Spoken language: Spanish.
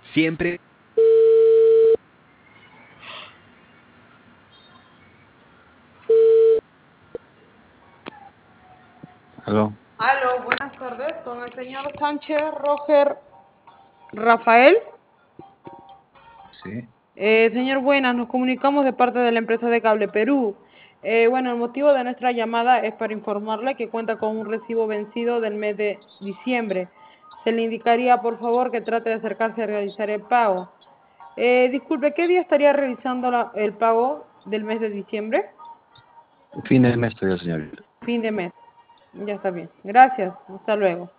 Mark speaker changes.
Speaker 1: Siempre.
Speaker 2: Aló.
Speaker 3: Aló, buenas tardes, con el señor Sánchez Roger Rafael.
Speaker 2: Sí.
Speaker 3: Señor, buenas, nos comunicamos de parte de la empresa de Cable Perú. Bueno, el motivo de nuestra llamada es para informarle que cuenta con un recibo vencido del mes de diciembre. Se le indicaría, por favor, que trate de acercarse a realizar el pago. Disculpe, ¿qué día estaría realizando el pago del mes de diciembre?
Speaker 2: Fin del mes todavía, señorita.
Speaker 3: Fin de mes. Ya está bien. Gracias. Hasta luego.